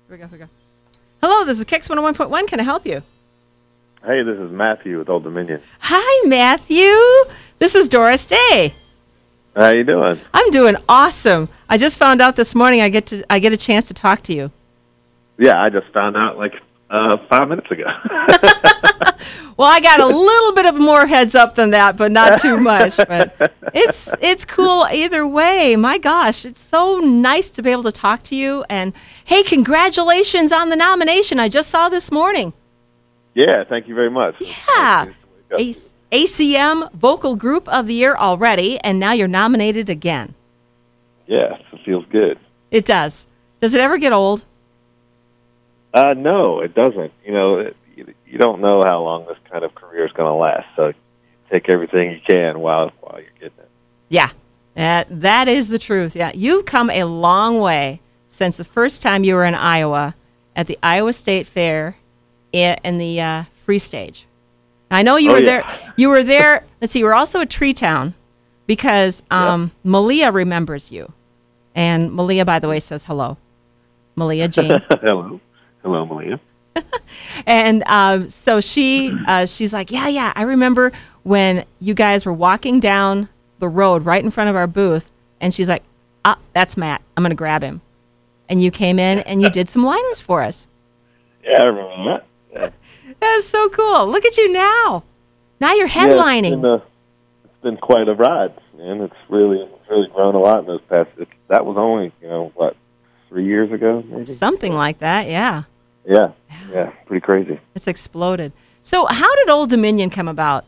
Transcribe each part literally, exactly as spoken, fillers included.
we go. Here we go. Hello, this is Kix one oh one point one. Can I help you? Hey, this is Matthew with Old Dominion. Hi, Matthew. This is Doris Day. How you doing? I'm doing awesome. I just found out this morning I get to I get a chance to talk to you. Yeah, I just found out like uh, five minutes ago. Well, I got a little bit of more heads up than that, but not too much. But it's it's cool either way. My gosh, it's so nice to be able to talk to you. And hey, congratulations on the nomination. I just saw this morning. Yeah, thank you very much. Yeah, A- ACM Vocal Group of the Year already, and now you're nominated again. Yes, it feels good. It does. Does it ever get old? Uh, no, it doesn't. You know, it, you, you don't know how long this kind of career is going to last, so you take everything you can while while you're getting it. Yeah, that, that is the truth. Yeah, you've come a long way since the first time you were in Iowa at the Iowa State Fair in, in the uh, free stage. I know you Oh, were yeah. there. You were there. Let's see. You were also at Tree Town because um, Yeah. Malia remembers you, and Malia, by the way, says hello. Malia Jane. Hello. Hello, Malia. And um, so she uh, she's like, yeah, yeah, I remember when you guys were walking down the road right in front of our booth, and she's like, ah, that's Matt. I'm going to grab him. And you came in and you did some liners for us. Yeah, I remember that. Yeah. That was so cool. Look at you now. Now you're Yeah, headlining. it's, been, uh, it's been quite a ride, man. It's really, it's really grown a lot in those past. It, that was only, you know, what, three years ago, maybe. Something like that, yeah. Yeah, yeah, pretty crazy. It's exploded. So how did Old Dominion come about?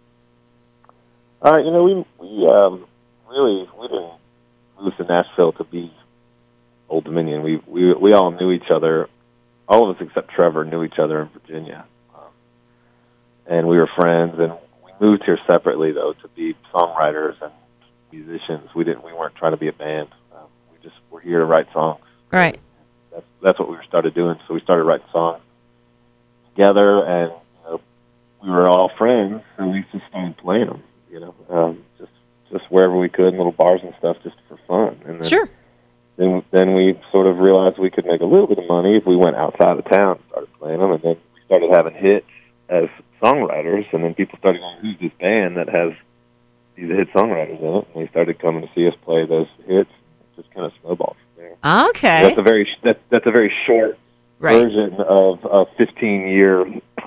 Uh, you know, we we um, really we didn't move to Nashville to be Old Dominion. We we we all knew each other. All of us except Trevor knew each other in Virginia, um, and we were friends. And we moved here separately, though, to be songwriters and musicians. We didn't. We weren't trying to be a band. Um, we just were here to write songs. Right. That's that's what we started doing. So we started writing songs together, and you know, we were all friends, so we just started playing them. You know, um, just just wherever we could, in little bars and stuff, just for fun. And then, Sure. Then then we sort of realized we could make a little bit of money if we went outside of town and started playing them, and then we started having hits as songwriters, and then people started going, "Who's this band that has these hit songwriters in it?" And they started coming to see us play those hits. It just kind of snowballed from there. Okay. That's a very that, that's a very short Right. version of a fifteen year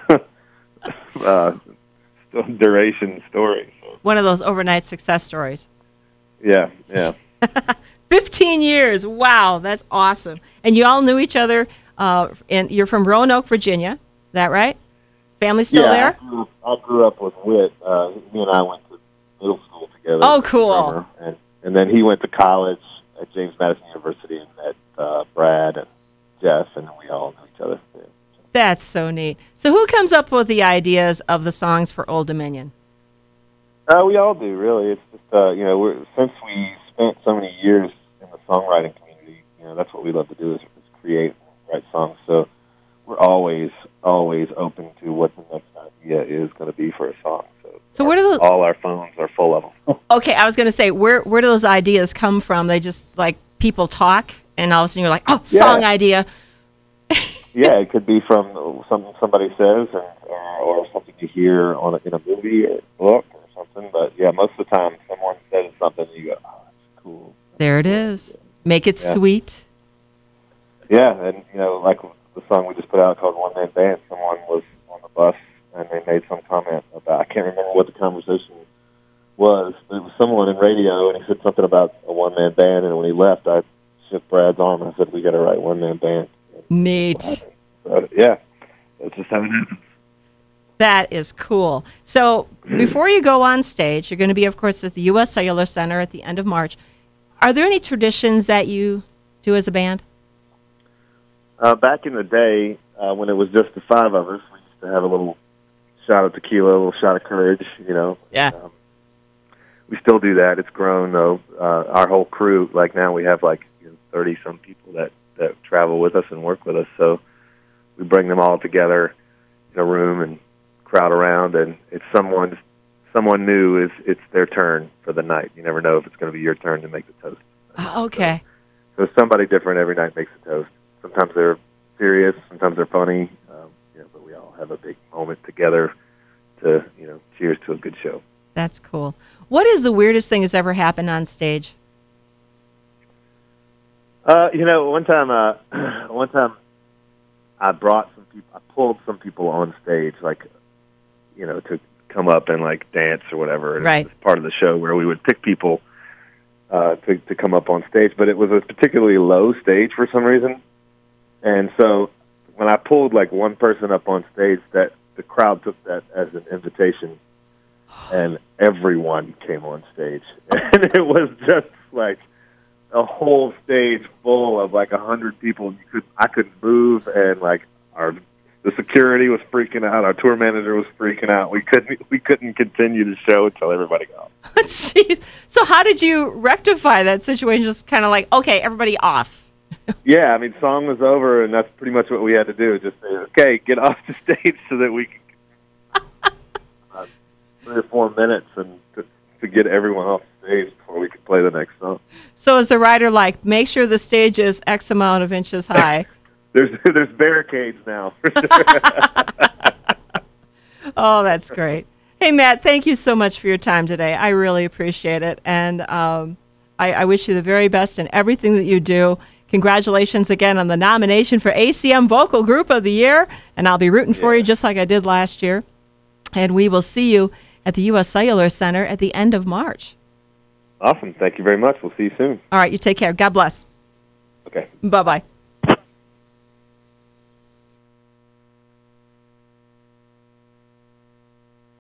uh, duration story. So, One of those overnight success stories. yeah, yeah, fifteen years. Wow, that's awesome. And you all knew each other, uh, and you're from Roanoke, Virginia. Is that right? Family still yeah. there? I grew, up, I grew up with Whit. Uh, me and I went to middle school together. Oh, cool. Drummer, and and then he went to college at James Madison University and met uh, Brad and Jeff, and we all knew each other. Yeah. That's so neat. So who comes up with the ideas of the songs for Old Dominion? Uh, we all do, really. It's just, uh, you know, we're, since we spent so many years in the songwriting community, you know, that's what we love to do is, is create and write songs. So we're always, always open to what the next idea is going to be for a song. So, So our, where do those? all our phones are full of them. Okay, I was going to say, where where do those ideas come from? They just like people talk, and all of a sudden you're like, oh, song Yeah. idea. Yeah, it could be from something somebody says, and, or, or something you hear on a, in a movie or book or something. But yeah, most of the time, someone says something, and you go, "Oh, that's cool." There it is. Make it Yeah. sweet. Yeah, and you know, like the song we just put out called "One Man Band." Someone was on the bus, and they made some comment about. I can't remember what the conversation was. But it was someone in radio, and he said something about a one man band. And when he left, I shook Brad's arm and I said, "We got to write one man band." Neat. So, yeah, that's just how it happens. That is cool. So before you go on stage, you're going to be, of course, at the U S Cellular Center at the end of March. Are there any traditions that you do as a band? Uh, back in the day, uh, when it was just the five of us, we used to have a little shot of tequila, a little shot of courage, you know. Yeah. Um, we still do that. It's grown, though. Uh, our whole crew, like now we have like you know, thirty-some people that, that travel with us and work with us. So we bring them all together in a room and crowd around, and it's someone someone new is it's their turn for the night. You never know if it's going to be your turn to make the toast. Oh, okay. So, so somebody different every night makes a toast. Sometimes they're serious, sometimes they're funny, um, you know, but we all have a big moment together to, you know, cheers to a good show. That's cool. What is the weirdest thing that's ever happened on stage? Uh, you know, one time, uh, one time, I brought some people. I pulled some people on stage, like, you know, to come up and like dance or whatever. And right. It was part of the show where we would pick people uh, to to come up on stage, but it was a particularly low stage for some reason. And so, when I pulled like one person up on stage, that the crowd took that as an invitation, and everyone came on stage, and it was just like a whole stage full of like a hundred people. You could, I couldn't move, and like our the security was freaking out. Our tour manager was freaking out. We couldn't, we couldn't continue the show until everybody got off. Jeez. So how did you rectify that situation? Just kind of like, okay, everybody off. Yeah, I mean, song was over, and that's pretty much what we had to do. Just say, okay, get off the stage so that we can uh, three or four minutes and to, to get everyone off the stage before we could play the next song. So is the writer like, make sure the stage is X amount of inches high? there's there's barricades now. Oh, that's great. Hey, Matt, thank you so much for your time today. I really appreciate it, and um, I, I wish you the very best in everything that you do. Congratulations again on the nomination for A C M Vocal Group of the Year, and I'll be rooting for yeah. you just like I did last year. And we will see you at the U S Cellular Center at the end of March. Awesome. Thank you very much. We'll see you soon. All right, you take care. God bless. Okay. Bye-bye.